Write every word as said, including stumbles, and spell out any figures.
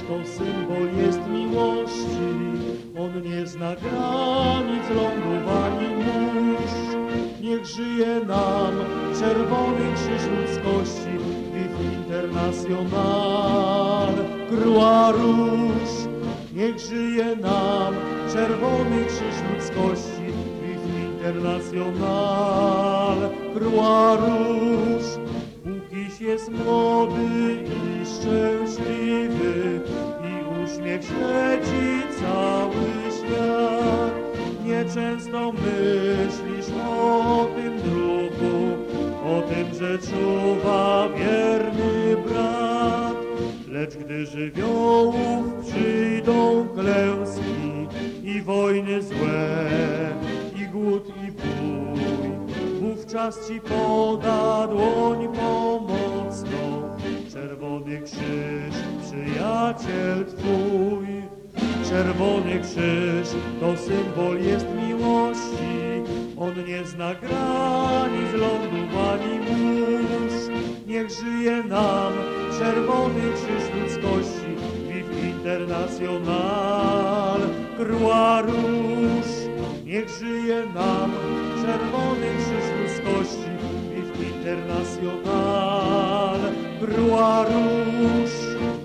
to symbol jest miłości. On nie zna granic, lądów ani mórz. Niech żyje nam czerwony krzyż ludzkości. Vive International, Croix Rouge. Niech żyje nam czerwony krzyż ludzkości. Vive International, Croix Rouge. Pókiś jest młody i szczęśliwy i uśmiech śledzi cały świat. Nieczęsto myślisz o tym, druhu, o tym, że czuwa wierny brat. Lecz gdy żywiołów przyjdą klęski i wojny złe, i głód, i bój, wówczas ci poda dłoń pomocną czerwony krzyż, przyjaciel twój. Czerwony krzyż to symbol jest miłości. On nie zna granic, lądów ani mórz. Niech żyje nam czerwony krzyż ludzkości. Vive International, Croix Rouge. Niech żyje nam czerwony krzyż ludzkości. Vive International, Croix Rouge.